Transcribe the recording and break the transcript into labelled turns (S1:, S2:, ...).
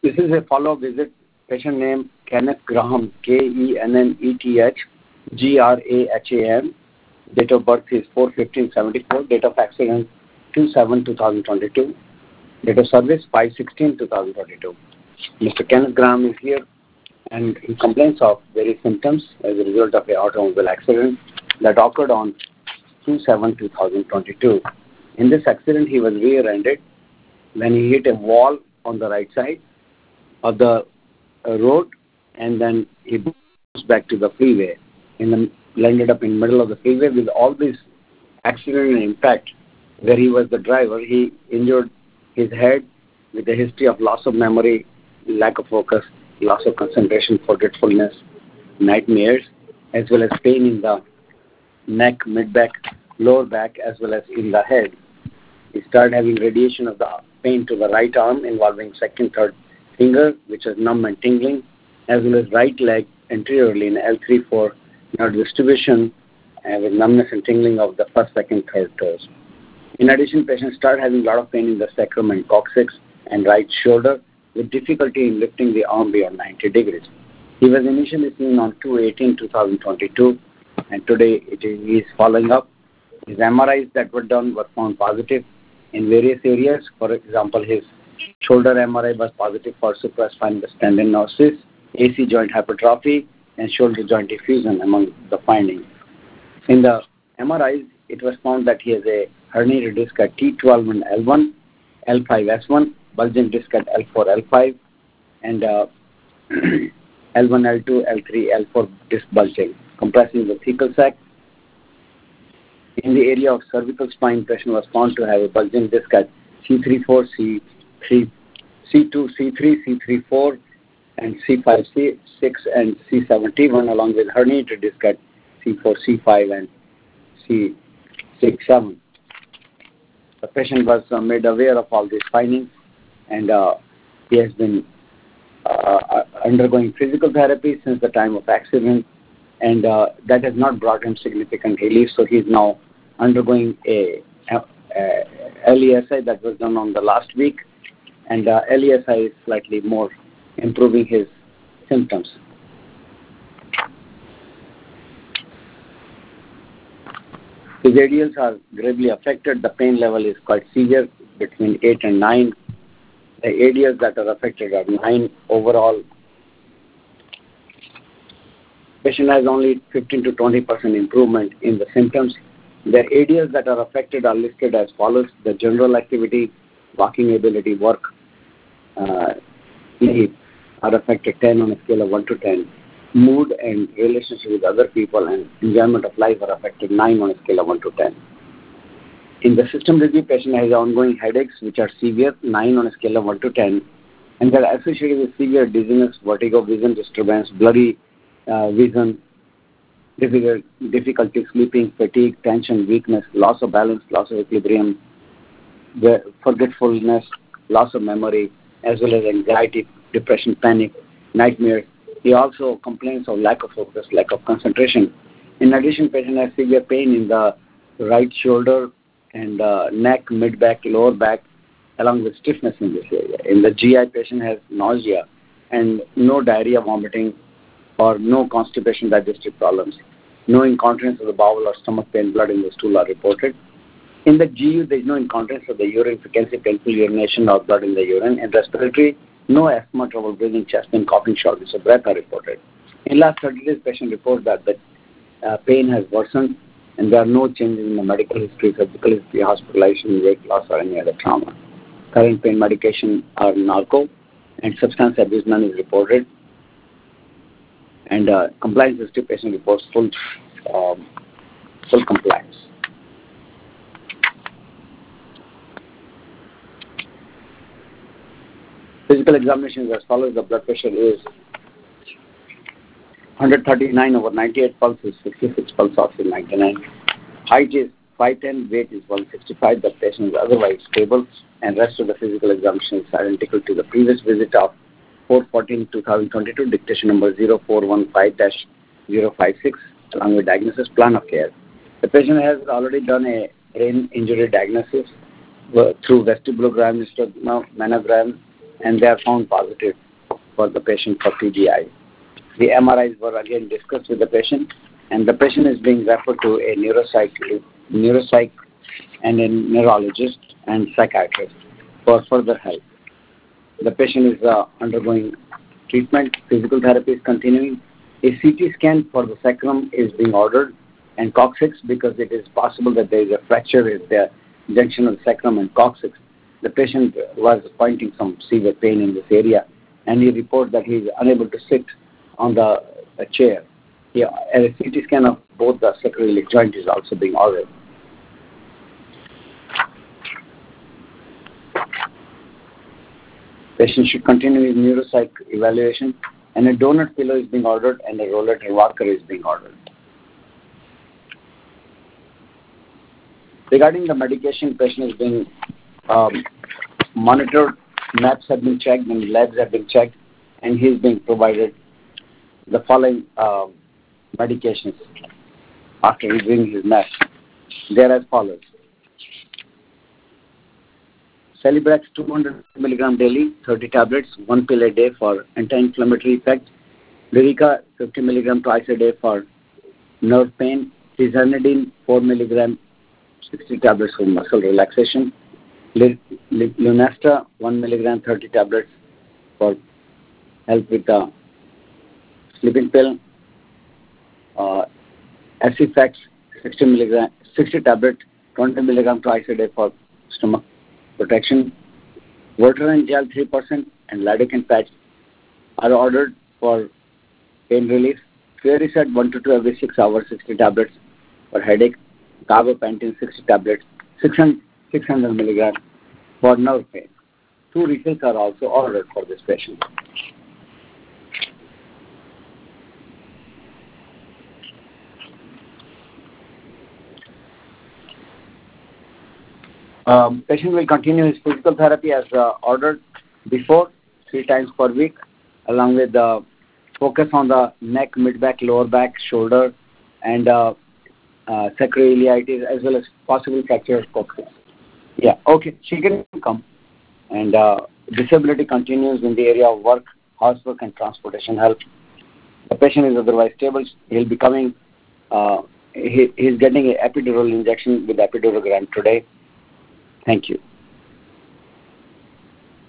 S1: This is a follow-up visit. Patient name Kenneth Graham, Kenneth Graham. Date of birth is 4/15/74. Date of accident 2/7/2022. Date of service 5/16/2022. Mr. Kenneth Graham is here and he complains of various symptoms as a result of an automobile accident that occurred on 2/7/2022. In this accident, he was rear-ended when he hit a wall on the right side of the road, and then he bounced back to the freeway and landed up in the middle of the freeway. With all this accident and impact, where he was the driver, he injured his head with a history of loss of memory, lack of focus, loss of concentration, forgetfulness, nightmares, as well as pain in the neck, mid-back, lower back, as well as in the head. He started having radiation of the pain to the right arm involving second, third finger, which is numb and tingling, as well as right leg anteriorly in L3-4 nerve distribution with numbness and tingling of the first, second, third toes. In addition, patient started having a lot of pain in the sacrum and coccyx and right shoulder with difficulty in lifting the arm beyond 90 degrees. He was initially seen on 2/18/2022 and today he is following up. His MRIs that were done were found positive in various areas. For example, his shoulder MRI was positive for supraspinal stenosis, AC joint hypertrophy, and shoulder joint effusion among the findings. In the MRIs, it was found that he has a herniated disc at T12 and L1, L5S1, bulging disc at L4, L5, and L1, L2, L3, L4 disc bulging, compressing the thecal sac. In the area of cervical spine, patient was found to have a bulging disc at C34, C2, C3, C34, and C5, C6, and C71, along with herniated disc at C4, C5, and C6, 7. The patient was made aware of all these findings, and he has been undergoing physical therapy since the time of accident, and that has not brought him significant relief. So he is now undergoing a LESI that was done on the last week, and LESI is slightly more improving his symptoms. His ADLs are gravely affected. The pain level is quite severe, between 8 and 9. The ADLs that are affected are 9 overall. Patient has only 15 to 20% improvement in the symptoms. The ADLs that are affected are listed as follows: the general activity, walking ability, work, sleep are affected 10 on a scale of 1 to 10. Mood and relationship with other people and enjoyment of life are affected 9 on a scale of 1 to 10. In the system review, patient has ongoing headaches which are severe, 9 on a scale of 1 to 10, and they are associated with severe dizziness, vertigo, vision disturbance, blurry vision, difficulty sleeping, fatigue, tension, weakness, loss of balance, loss of equilibrium, forgetfulness, loss of memory, as well as anxiety, depression, panic, nightmares. He also complains of lack of focus, lack of concentration. In addition, patient has severe pain in the right shoulder and neck, mid-back, lower back, along with stiffness in this area. In the GI, patient has nausea and no diarrhea, vomiting, or no constipation, digestive problems. No incontinence of the bowel or stomach pain, blood in the stool are reported. In the GU, there is no incontinence of the urine, frequency, painful urination or blood in the urine. In respiratory, no asthma, trouble breathing, chest pain, coughing, shortness of breath are reported. In last 30 days, patient reports that the pain has worsened and there are no changes in the medical history, physical history, hospitalization, weight loss, or any other trauma. Current pain medication are narco, and substance abuse none is reported. And compliance history, patient reports full compliance. Physical examination is as follows. The blood pressure is 139/98, pulse is 66, pulse ox is 99. Height is 5'10", weight is 165. The patient is otherwise stable, and rest of the physical examination is identical to the previous visit of 4/14/2022, dictation number 0415-056, along with diagnosis, plan of care. The patient has already done a brain injury diagnosis through vestibulogram, histogrammogram, and they are found positive for the patient for TBI. The MRIs were again discussed with the patient, and the patient is being referred to a neuropsych and a neurologist and psychiatrist for further help. The patient is undergoing treatment. Physical therapy is continuing. A CT scan for the sacrum is being ordered and coccyx, because it is possible that there is a fracture at the junction of the sacrum and coccyx. The patient was pointing some severe pain in this area, and he reported that he is unable to sit on the chair. Yeah, a CT scan of both the sacroiliac joint is also being ordered. Patient should continue his neuropsych evaluation, and a donut pillow is being ordered and a rollator walker is being ordered. Regarding the medication, patient is being monitored, maps have been checked and labs have been checked, and he is being provided the following medications after reviewing his maps. They are as follows. Celebrex 200 mg daily, 30 tablets, 1 pill a day for anti-inflammatory effect. Lyrica 50 mg twice a day for nerve pain. Tizanidine 4 mg, 60 tablets for muscle relaxation. Lunesta 1 mg 30 tablets for help with the sleeping pill. Acifex 60 tablets, 20 mg twice a day for stomach protection. Water and gel 3% and lidocaine patch are ordered for pain relief. Furosemide 1 to 2 every 6 hours, 60 tablets for headache. Carbapenem 60 tablets, 600 mg for nerve pain. 2 refills are also ordered for this patient. Patient will continue his physical therapy as ordered before, 3 times per week, along with focus on the neck, mid-back, lower back, shoulder, and sacroiliitis, as well as possible fracture of coccyx. Yeah, okay, she can come. And disability continues in the area of work, housework, and transportation help. The patient is otherwise stable. He'll be coming. He's getting an epidural injection with epidurogram today. Thank you.